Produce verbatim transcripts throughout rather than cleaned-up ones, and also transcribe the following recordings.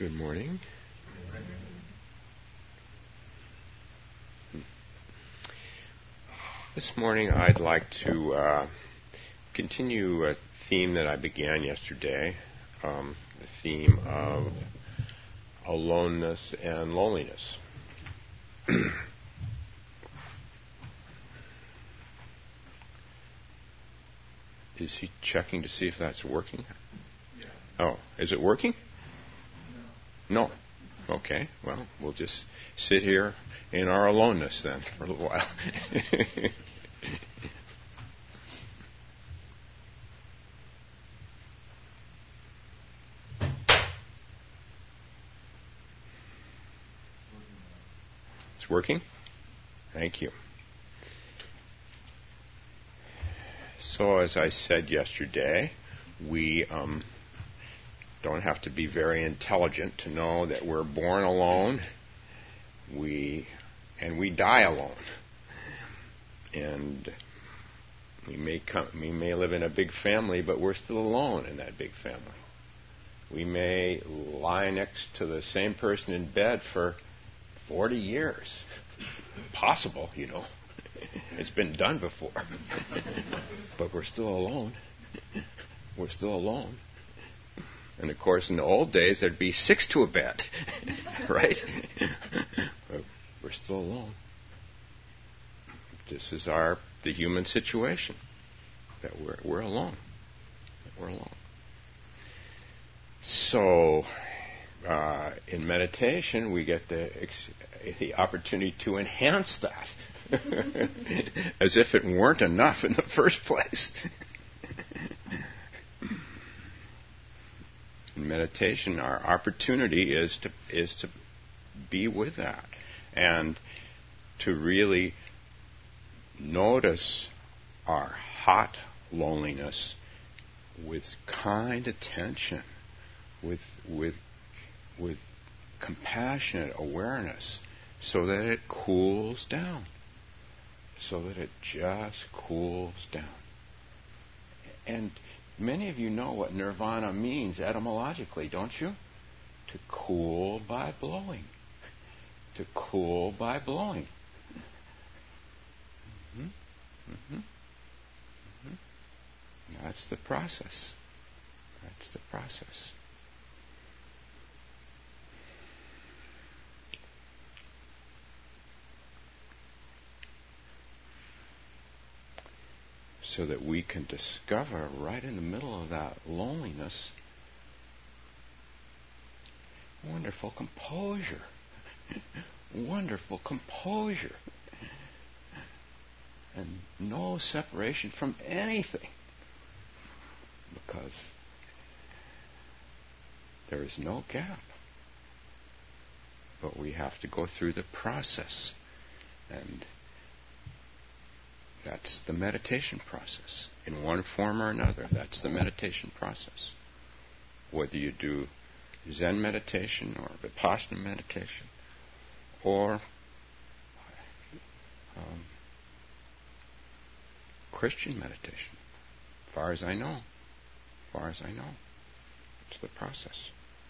Good morning. This morning I'd like to uh, continue a theme that I began yesterday, um, the theme of aloneness and loneliness. Is he checking to see if that's working? Yeah. Oh, is it working? No. No. Okay, well, we'll just sit here in our aloneness then for a little while. It's working? Thank you. So, as I said yesterday, we um, don't have to be very intelligent to know that we're born alone, we and we die alone. And we may come, we may live in a big family, but we're still alone in that big family. We may lie next to the same person in bed for forty years. Possible, you know. It's been done before. But we're still alone. We're still alone. And of course, in the old days, there'd be six to a bed, right? But we're still alone. This is our the human situation, that we're we're alone. That we're alone. So, uh, in meditation, we get the the opportunity to enhance that, as if it weren't enough in the first place. In meditation, our opportunity is to is to be with that and to really notice our hot loneliness with kind attention, with with with compassionate awareness, so that it cools down, so that it just cools down. And many of you know what nirvana means etymologically, don't you? To cool by blowing. To cool by blowing. Mm-hmm. Mm-hmm. Mm-hmm. That's the process. That's the process. So that we can discover right in the middle of that loneliness wonderful composure. Wonderful composure. And no separation from anything. Because there is no gap. But we have to go through the process. And that's the meditation process. In one form or another, that's the meditation process. Whether you do Zen meditation or Vipassana meditation or um, Christian meditation, as far as I know, as far as I know, it's the process.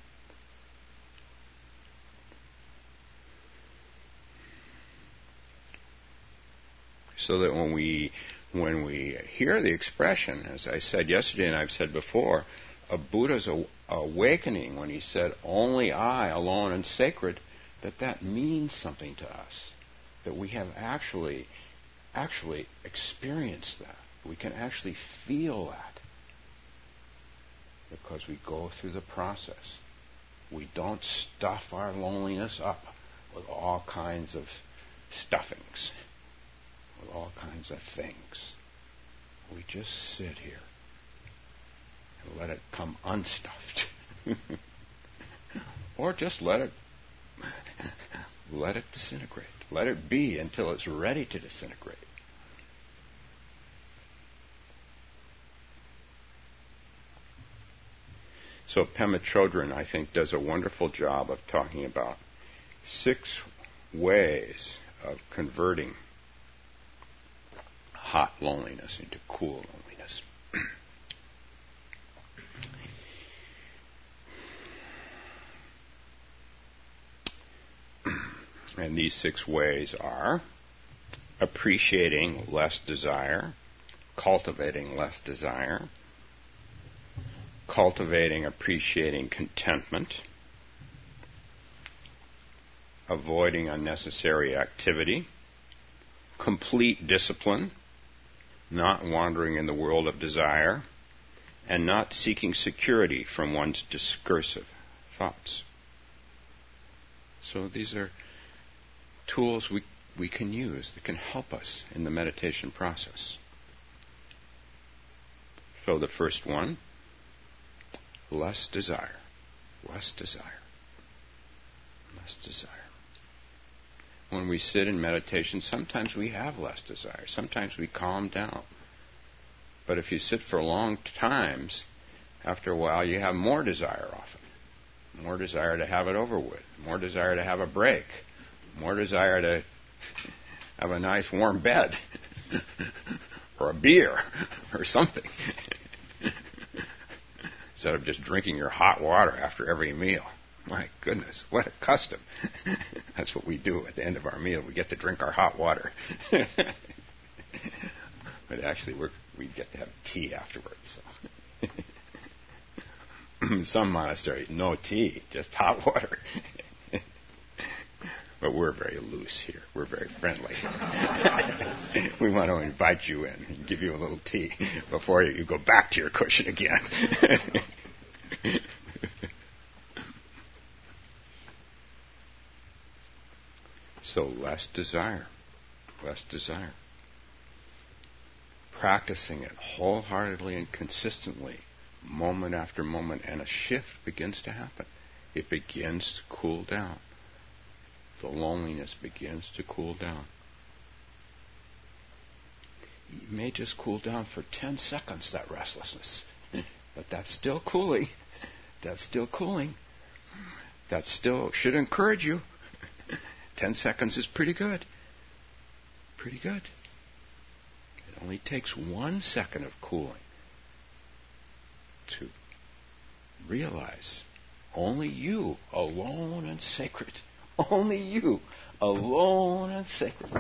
So that when we when we hear the expression, as I said yesterday and I've said before, of Buddha's aw- awakening when he said, "Only I, alone and sacred," that that means something to us. That we have actually, actually experienced that. We can actually feel that. Because we go through the process. We don't stuff our loneliness up with all kinds of stuffings. With all kinds of things. We just sit here and let it come unstuffed. Or just let it let it disintegrate. Let it be until it's ready to disintegrate. So Pema Chodron, I think, does a wonderful job of talking about six ways of converting hot loneliness into cool loneliness. And these six ways are appreciating less desire, cultivating less desire, cultivating, appreciating contentment, avoiding unnecessary activity, complete discipline, not wandering in the world of desire, and not seeking security from one's discursive thoughts. So these are tools we, we can use that can help us in the meditation process. So the first one, less desire, less desire, less desire. When we sit in meditation, sometimes we have less desire. Sometimes we calm down. But if you sit for long times, after a while you have more desire often. More desire to have it over with. More desire to have a break. More desire to have a nice warm bed. Or a beer. Or something. Instead of just drinking your hot water after every meal. My goodness, what a custom. That's what we do at the end of our meal. We get to drink our hot water. But actually, we're, we get to have tea afterwards. So. Some monasteries, no tea, just hot water. But we're very loose here. We're very friendly. We want to invite you in and give you a little tea before you go back to your cushion again. So less desire, less desire. Practicing it wholeheartedly and consistently, moment after moment, and a shift begins to happen. It begins to cool down. The loneliness begins to cool down. It may just cool down for ten seconds, that restlessness. But that's still cooling. That's still cooling. That still should encourage you. Ten seconds is pretty good. Pretty good. It only takes one second of cooling to realize only you, alone and sacred. Only you, alone and sacred.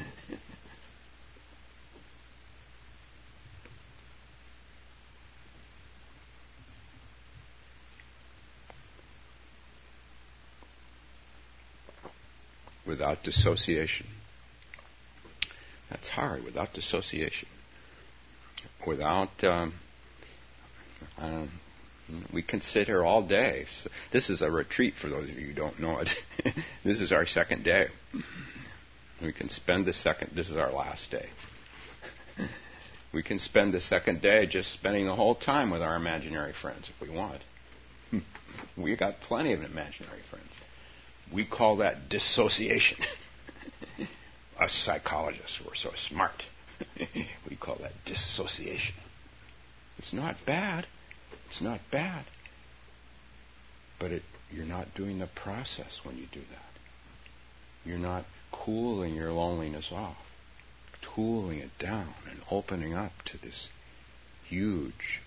Without dissociation. That's hard, without dissociation. Without, um, um, we can sit here all day. So this is a retreat for those of you who don't know it. This is our second day. We can spend the second, this is our last day. We can spend the second day just spending the whole time with our imaginary friends if we want. We've got plenty of imaginary friends. We call that dissociation. Us psychologists, we're so smart. We call that dissociation. It's not bad. It's not bad. But it, you're not doing the process when you do that. You're not cooling your loneliness off, cooling it down and opening up to this huge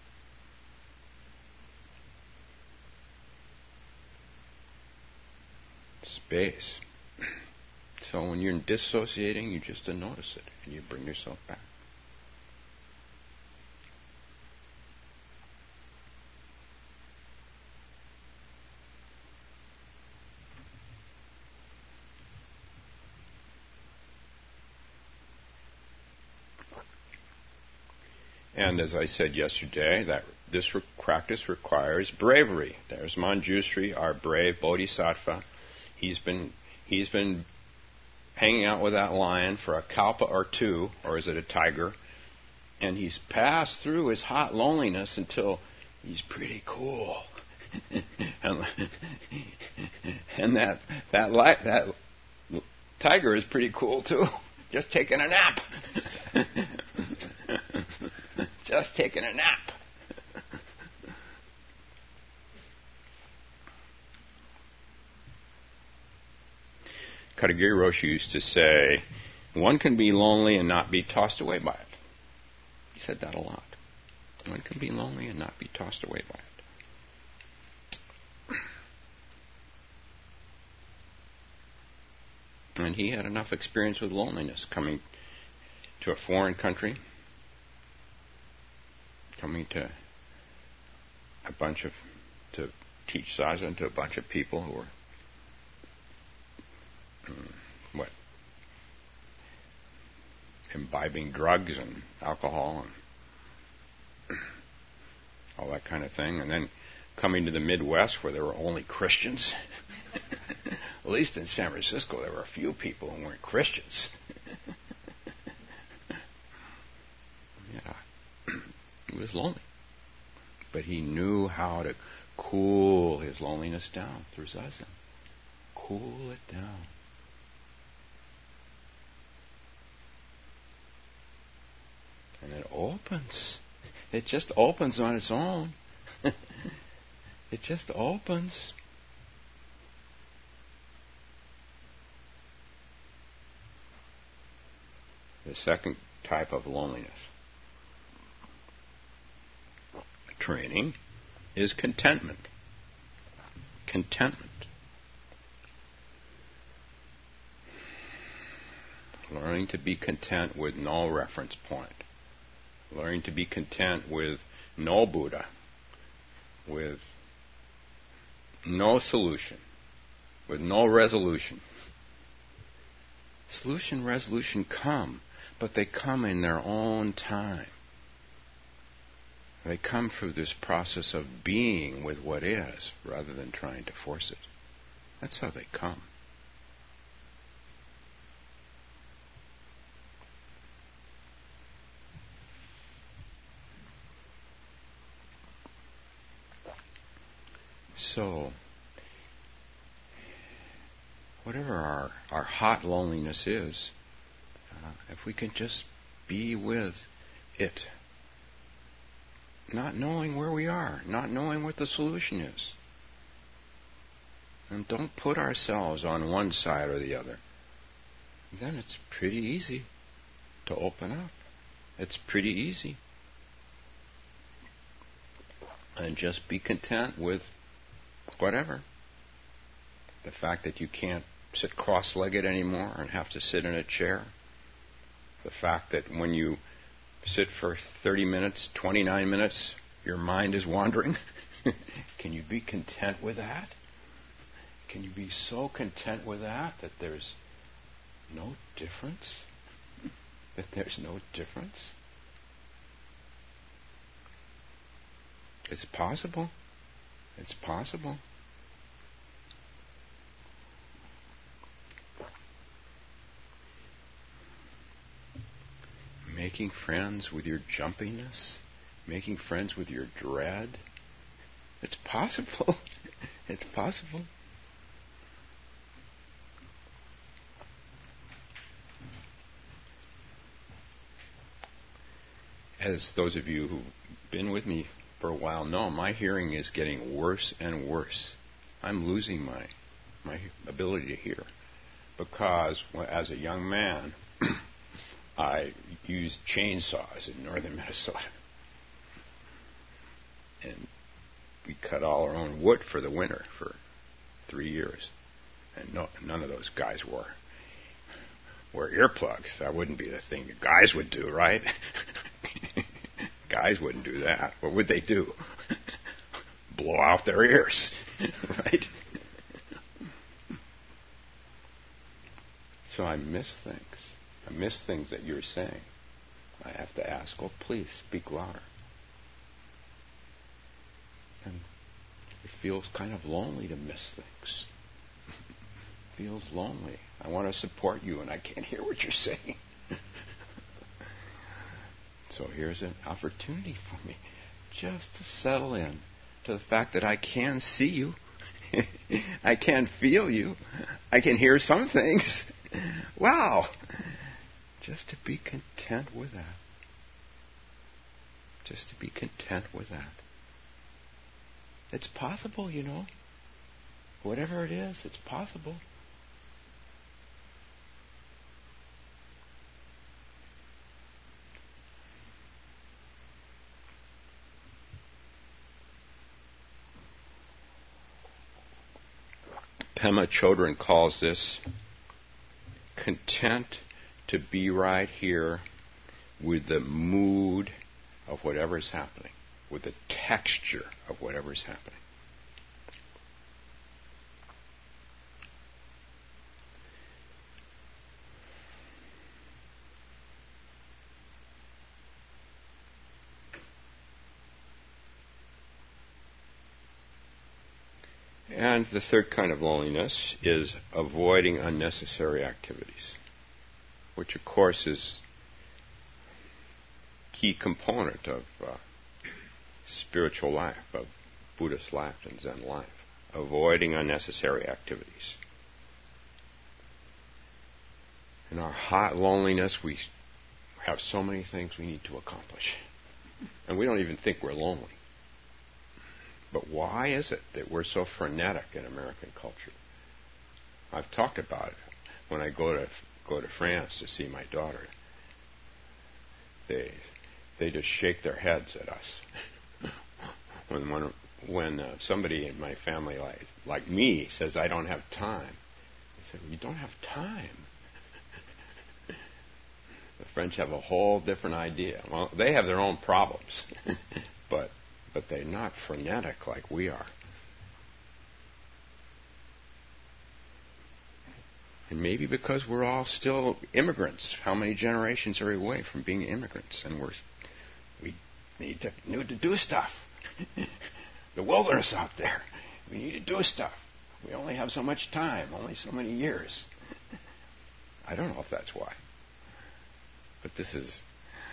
space. So when you're dissociating, you just notice it and you bring yourself back. And as I said yesterday, that this re- practice requires bravery. There's Manjushri, our brave bodhisattva. He's been he's been hanging out with that lion for a kalpa or two, or is it a tiger? And he's passed through his hot loneliness until he's pretty cool. and and that that li- that tiger is pretty cool too. Just taking a nap. Just taking a nap. Katagiri Roshi used to say, one can be lonely and not be tossed away by it. He said that a lot. One can be lonely and not be tossed away by it. And he had enough experience with loneliness, coming to a foreign country, coming to a bunch of, to teach Zazen to a bunch of people who were, um, what, imbibing drugs and alcohol and all that kind of thing, and then coming to the Midwest where there were only Christians. At least in San Francisco there were a few people who weren't Christians. Yeah. He was lonely. But he knew how to cool his loneliness down through Zazen. Cool it down. And it opens. It just opens on its own. It just opens. The second type of loneliness training is contentment. Contentment. Learning to be content with no reference point. Learning to be content with no Buddha, with no solution, with no resolution. Solution, resolution come, but they come in their own time. They come through this process of being with what is, rather than trying to force it. That's how they come. So, whatever our, our hot loneliness is, uh, if we can just be with it, not knowing where we are, not knowing what the solution is, and don't put ourselves on one side or the other, then it's pretty easy to open up. It's pretty easy. And just be content with whatever. The fact that you can't sit cross-legged anymore and have to sit in a chair. The fact that when you sit for thirty minutes, twenty-nine minutes, your mind is wandering. Can you be content with that? Can you be so content with that that there's no difference? That there's no difference? It's possible. It's possible. Making friends with your jumpiness, making friends with your dread. It's possible. It's possible. As those of you who've been with me for a while know, my hearing is getting worse and worse. I'm losing my my ability to hear because as a young man, I used chainsaws in northern Minnesota. And we cut all our own wood for the winter for three years. And no, none of those guys wore, wore earplugs. That wouldn't be the thing the guys would do, right? Guys wouldn't do that. What would they do? Blow out their ears, right? So I miss things. I miss things that you're saying. I have to ask, oh, please speak louder. And it feels kind of lonely to miss things. It feels lonely. I want to support you, and I can't hear what you're saying. So here's an opportunity for me just to settle in to the fact that I can see you. I can feel you. I can hear some things. Wow. Just to be content with that. Just to be content with that. It's possible, you know. Whatever it is, it's possible. Pema Chodron calls this content to be right here with the mood of whatever is happening, with the texture of whatever is happening. And the third kind of loneliness is avoiding unnecessary activities, which of course is a key component of uh, spiritual life, of Buddhist life and Zen life. Avoiding unnecessary activities. In our hot loneliness, we have so many things we need to accomplish. And we don't even think we're lonely. But why is it that we're so frenetic in American culture? I've talked about it. When I go to go to France to see my daughter, they they just shake their heads at us. when when when uh, somebody in my family like like me says I don't have time, they say, "You don't have time." The French have a whole different idea. Well, they have their own problems, but. But they're not frenetic like we are. And maybe because we're all still immigrants. How many generations are we away from being immigrants? And we're we need to need to do stuff. The wilderness out there. We need to do stuff. We only have so much time, only so many years. I don't know if that's why. But this is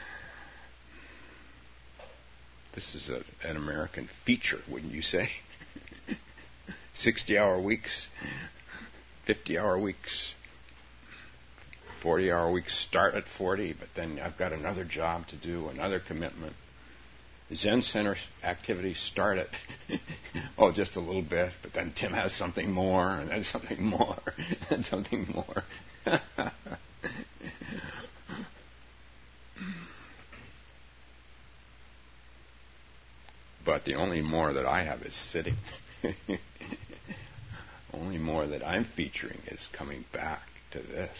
This is a, an American feature, wouldn't you say? sixty-hour weeks, fifty-hour weeks, forty-hour weeks start at forty, but then I've got another job to do, another commitment. Zen Center activities start at, oh, just a little bit, but then Tim has something more, and then something more, and something more. But the only more that I have is sitting. Only more that I'm featuring is coming back to this.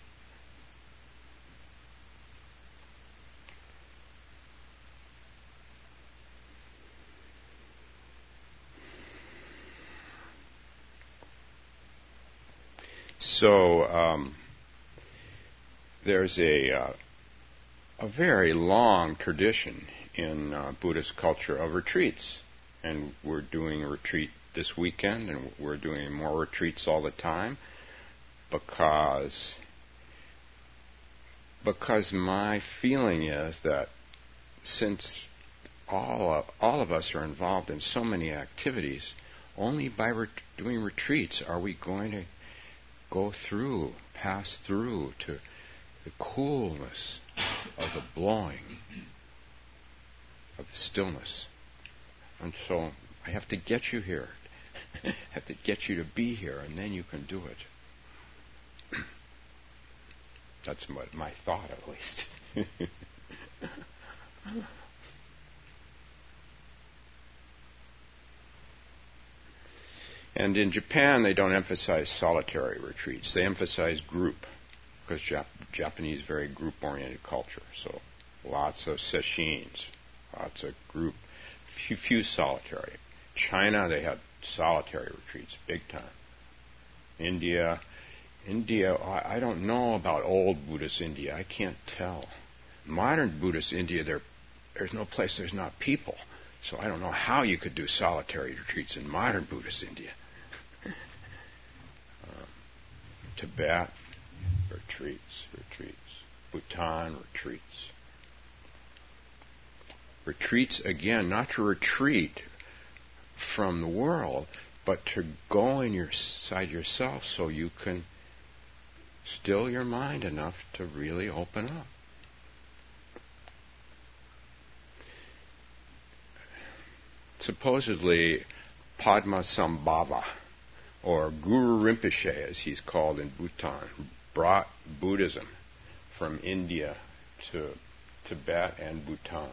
So um, there's a uh, a very long tradition in uh, Buddhist culture of retreats, and we're doing a retreat this weekend, and we're doing more retreats all the time because because my feeling is that since all of, all of us are involved in so many activities, only by re- doing retreats are we going to go through, pass through to the coolness of the blowing, of the stillness. And so I have to get you here. I have to get you to be here, and then you can do it. That's my, my thought, at least. And in Japan, they don't emphasize solitary retreats. They emphasize group, because Jap- Japanese is very group-oriented culture. So lots of sesshin, lots of group, few, few solitary. China, they have solitary retreats, big time. India, India, I don't know about old Buddhist India. I can't tell. Modern Buddhist India, there, there's no place there's not people. So I don't know how you could do solitary retreats in modern Buddhist India. um, Tibet, retreats, retreats. Bhutan, retreats. Retreats, again, not to retreat from the world, but to go inside yourself so you can still your mind enough to really open up. Supposedly, Padmasambhava, or Guru Rinpoche, as he's called in Bhutan, brought Buddhism from India to Tibet and Bhutan.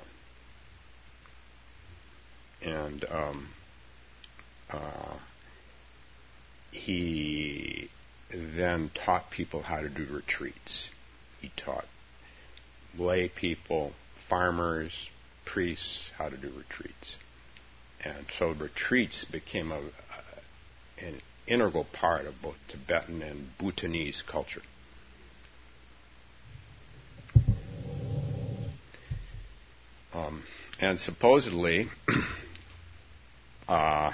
And um, uh, he then taught people how to do retreats. He taught lay people, farmers, priests how to do retreats. And so retreats became a, a, an integral part of both Tibetan and Bhutanese culture. Um, and supposedly, uh,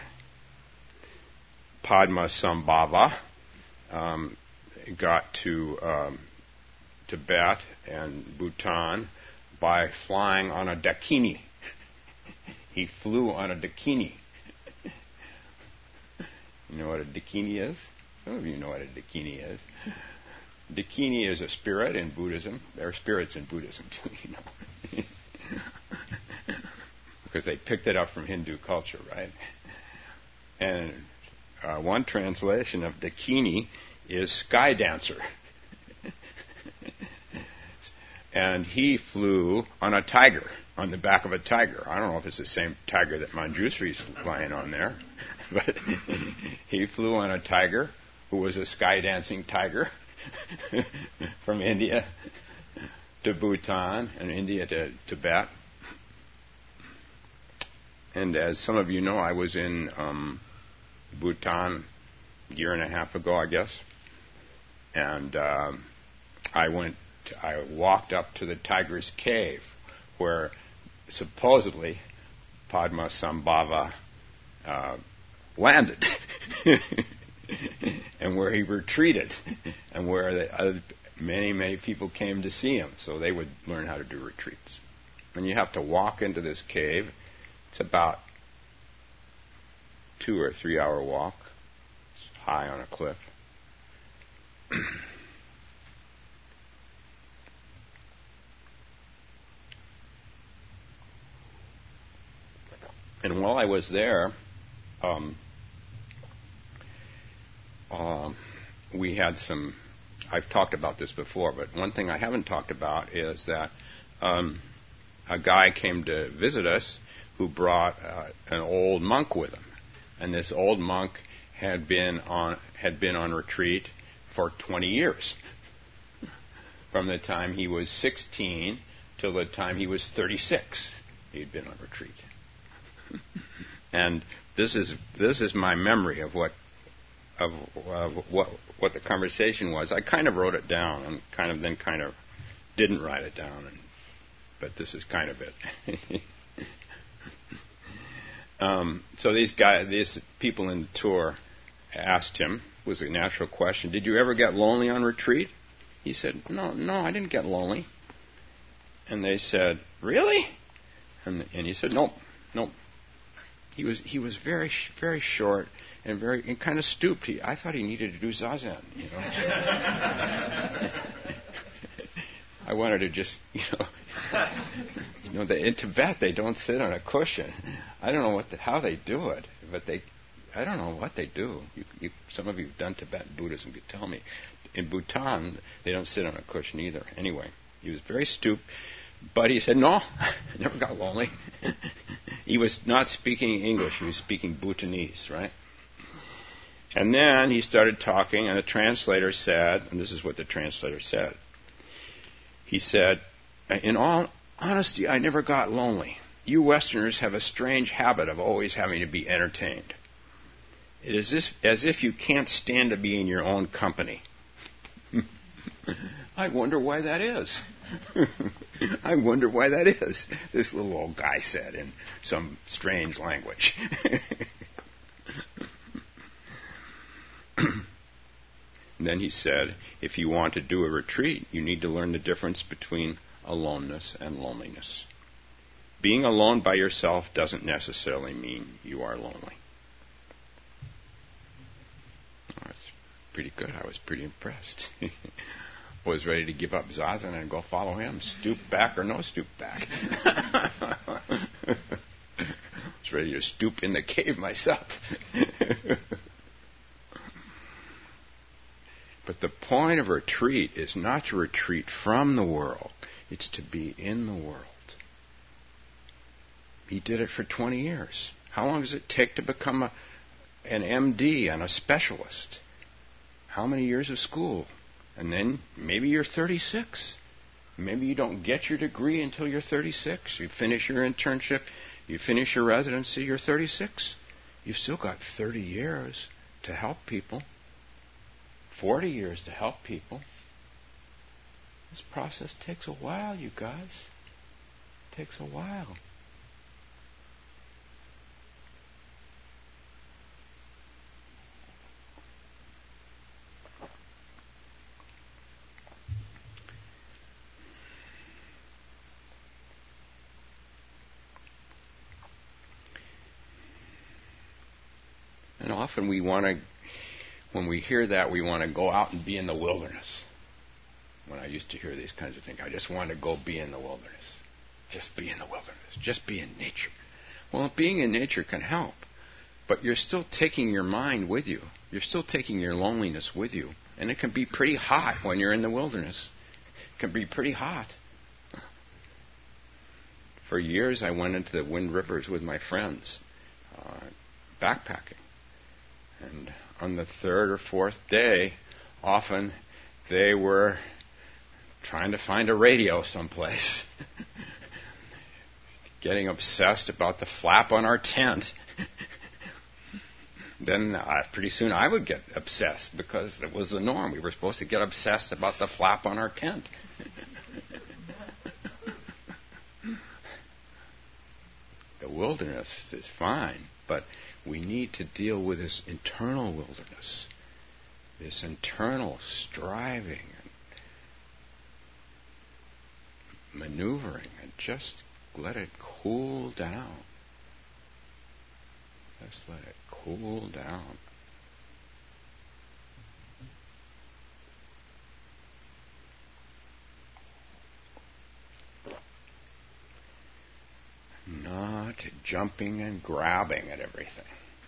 Padmasambhava um, got to um, Tibet and Bhutan by flying on a dakini. He flew on a dakini. You know what a dakini is? Some of you know what a dakini is. Dakini is a spirit in Buddhism. There are spirits in Buddhism too, you know. Because they picked it up from Hindu culture, right? And uh, one translation of dakini is sky dancer. And he flew on a tiger, on the back of a tiger. I don't know if it's the same tiger that Manjusri's flying on there, but he flew on a tiger who was a sky dancing tiger from India to Bhutan and India to Tibet. And as some of you know, I was in um, Bhutan a year and a half ago, I guess, and um, I went. I walked up to the tiger's cave, where supposedly Padmasambhava uh, landed, and where he retreated, and where the other, many, many people came to see him, so they would learn how to do retreats. And you have to walk into this cave. It's about two or three hour walk. It's high on a cliff. And while I was there, um, um, we had some, I've talked about this before, but one thing I haven't talked about is that um, a guy came to visit us who brought uh, an old monk with him. And this old monk had been on had been on retreat for twenty years. From the time he was sixteen till the time he was thirty-six, he'd been on retreat. And this is this is my memory of what of uh, what what the conversation was. I kind of wrote it down and kind of then kind of didn't write it down, and, but this is kind of it. um, so these guys, these people in the tour asked him, was a natural question, did you ever get lonely on retreat? He said, no, no, I didn't get lonely. And they said, really? And and he said, nope, nope. He was he was very very short and very and kind of stooped. He, I thought he needed to do zazen, you know. I wanted to just, you know, you know, they, in Tibet they don't sit on a cushion. I don't know what the, how they do it, but they, I don't know what they do. You, you, some of you have done Tibetan Buddhism could tell me. In Bhutan they don't sit on a cushion either. Anyway, he was very stooped. But he said, no, I never got lonely. He was not speaking English. He was speaking Bhutanese, right? And then he started talking, and the translator said, and this is what the translator said. He said, in all honesty, I never got lonely. You Westerners have a strange habit of always having to be entertained. It is this, as if you can't stand to be in your own company. I wonder why that is. I wonder why that is, this little old guy said in some strange language. And then he said, if you want to do a retreat, you need to learn the difference between aloneness and loneliness. Being alone by yourself doesn't necessarily mean you are lonely. Oh, that's pretty good. I was pretty impressed. Was ready to give up zazen and go follow him, stoop back or no stoop back. Was ready to stoop in the cave myself. But the point of retreat is not to retreat from the world, it's to be in the world. He did it for twenty years. How long does it take to become a, an M D and a specialist? how many years of school? And then maybe you're thirty-six. Maybe you don't get your degree until you're thirty-six. You finish your internship, you finish your residency, you're thirty-six. You've still got thirty years to help people. forty years to help people. This process takes a while, you guys. It takes a while. And often we want to, when we hear that, we want to go out and be in the wilderness. When I used to hear these kinds of things, I just want to go be in the wilderness. Just be in the wilderness. Just be in nature. Well, being in nature can help, but you're still taking your mind with you. You're still taking your loneliness with you. And it can be pretty hot when you're in the wilderness. It can be pretty hot. For years, I went into the Wind Rivers with my friends, uh, backpacking. And on the third or fourth day, often they were trying to find a radio someplace, getting obsessed about the flap on our tent. Then uh, pretty soon I would get obsessed because it was the norm. We were supposed to get obsessed about the flap on our tent. The wilderness is fine, but we need to deal with this internal wilderness, this internal striving and maneuvering, and just let it cool down. Just let it cool down. Not jumping and grabbing at everything.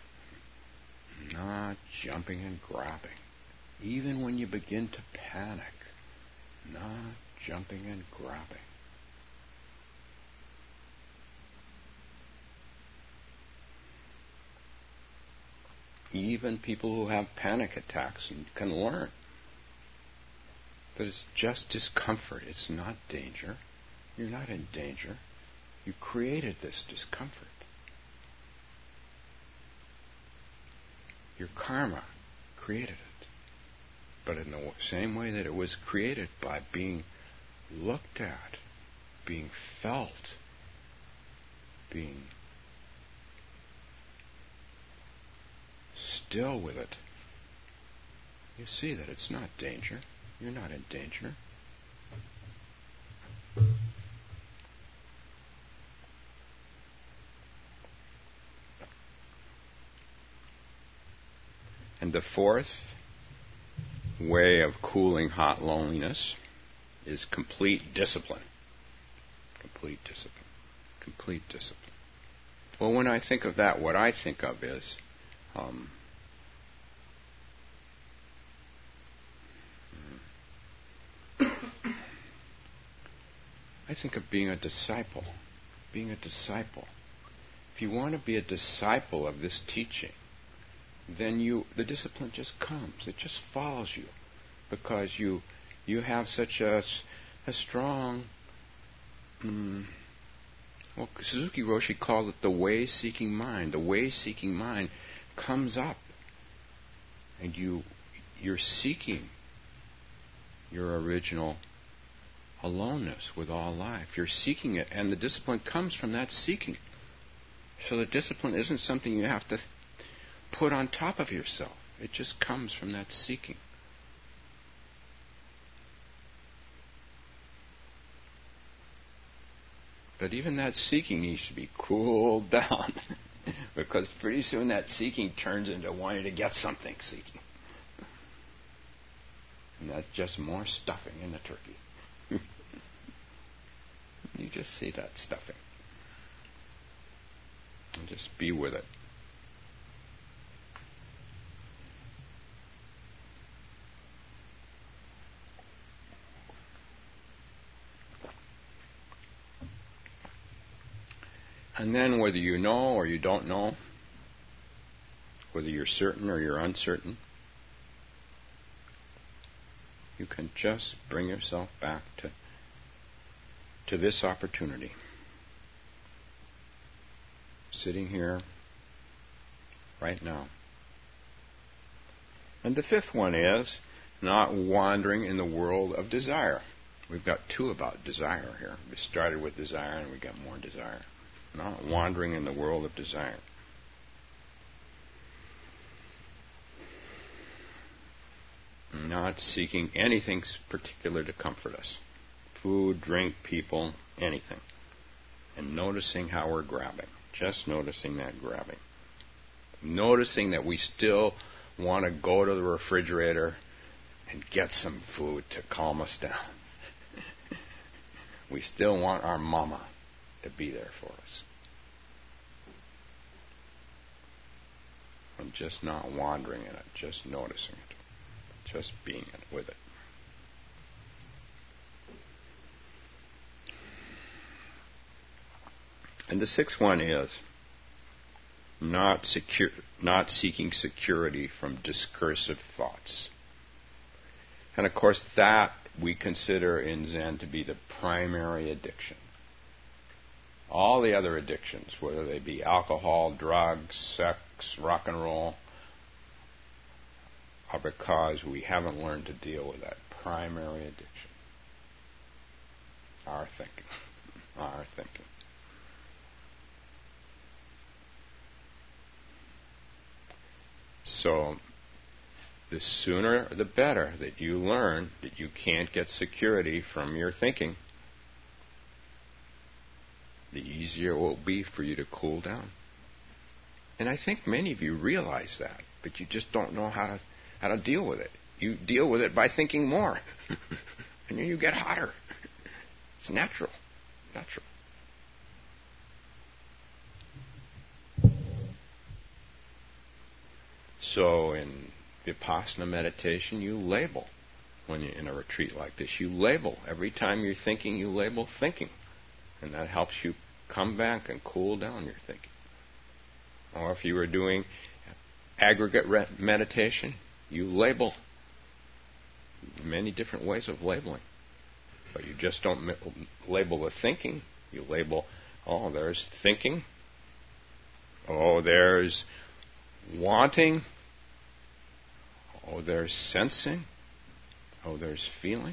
Not jumping and grabbing. Even when you begin to panic, not jumping and grabbing. Even people who have panic attacks can learn that it's just discomfort. It's not danger. You're not in danger. You created this discomfort. Your karma created it. But in the same way that it was created by being looked at, being felt, being still with it, you see that it's not danger. You're not in danger. And the fourth way of cooling hot loneliness is complete discipline. Complete discipline. Complete discipline. Well, when I think of that, what I think of is um, I think of being a disciple. Being a disciple. If you want to be a disciple of this teaching, then you the discipline just comes. It just follows you, because you you have such a, a strong. Um, well, Suzuki Roshi called it the way-seeking mind. The way-seeking mind comes up, and you you're seeking your original aloneness with all life. You're seeking it, and the discipline comes from that seeking. So the discipline isn't something you have to put on top of yourself. It just comes from that seeking. But even that seeking needs to be cooled down, because pretty soon that seeking turns into wanting to get something seeking. And that's just more stuffing in the turkey. You just see that stuffing. And just be with it. And then whether you know or you don't know, whether you're certain or you're uncertain, You can just bring yourself back to, to this opportunity. Sitting here right now. And the fifth one is not wandering in the world of desire. We've got two about desire here. We started with desire and we got more desire. Not wandering in the world of desire. Not seeking anything particular to comfort us. Food, drink, people, anything. And noticing how we're grabbing. Just noticing that grabbing. Noticing that we still want to go to the refrigerator and get some food to calm us down. We still want our mama to be there for us. And just not wandering in it, just noticing it. Just being it with it. And the sixth one is not secure, not seeking security from discursive thoughts. And of course that we consider in Zen to be the primary addiction. All the other addictions, whether they be alcohol, drugs, sex, rock and roll, are because we haven't learned to deal with that primary addiction. Our thinking. Our thinking. So, the sooner the better that you learn that you can't get security from your thinking, the easier it will be for you to cool down. And I think many of you realize that, but you just don't know how to how to deal with it. You deal with it by thinking more. And then you get hotter. It's natural. Natural. So in Vipassana meditation, you label. When you're in a retreat like this, you label. Every time you're thinking, you label thinking. And that helps you come back and cool down your thinking. Or if you were doing aggregate re- meditation, you label. Many different ways of labeling. But you just don't mi- label the thinking. You label, oh, there's thinking. Oh, there's wanting. Oh, there's sensing. Oh, there's feeling.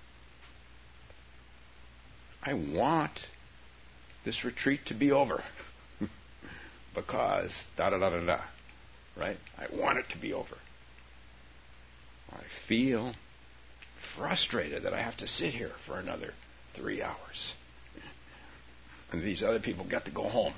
I want this retreat to be over. Because da da da da da. Right? I want it to be over. I feel frustrated that I have to sit here for another three hours. And these other people got to go home.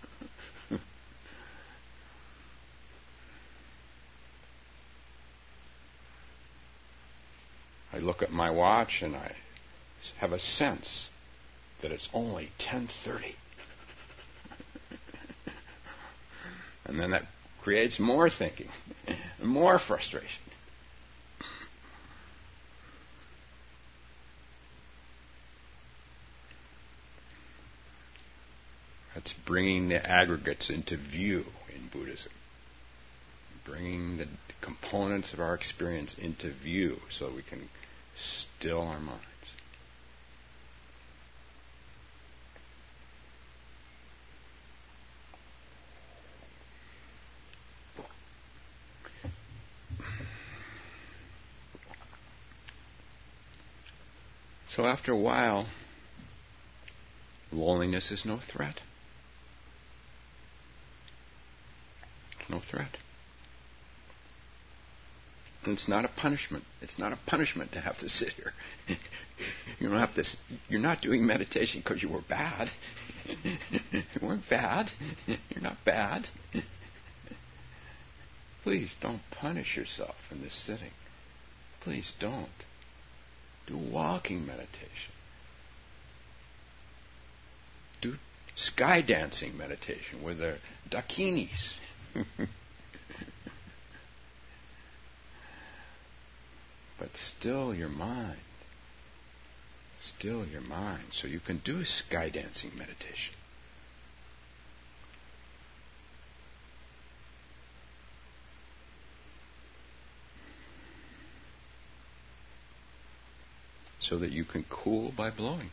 I look at my watch and I have a sense that it's only ten thirty. And then that creates more thinking, more frustration. That's bringing the aggregates into view in Buddhism. Bringing the components of our experience into view so we can still our minds. So after a while, loneliness is no threat. It's no threat. And it's not a punishment. It's not a punishment to have to sit here. You don't have to. You're not doing meditation because you were bad. You weren't bad. You're not bad. Please don't punish yourself in this sitting. Please don't. Do walking meditation. Do sky dancing meditation with the dakinis. But still your mind. Still your mind. So you can do sky dancing meditation. so that you can cool by blowing.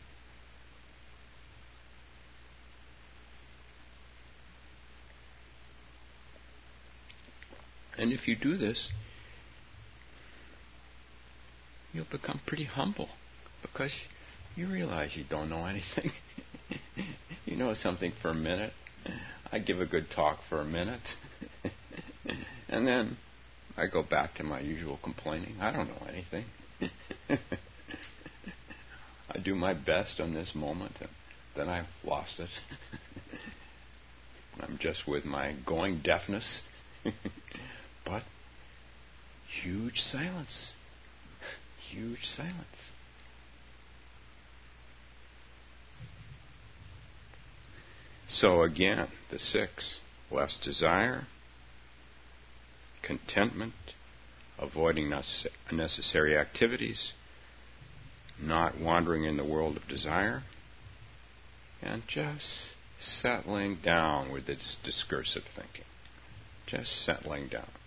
And if you do this, you'll become pretty humble, because you realize you don't know anything. You know something for a minute. I give a good talk for a minute. And then I go back to my usual complaining. I don't know anything. I do my best on this moment, and then I've lost it. I'm just with my going deafness. But huge silence. Huge silence. So again, the six: less desire, contentment, avoiding unnecessary activities, not wandering in the world of desire, and just settling down with its discursive thinking. Just settling down.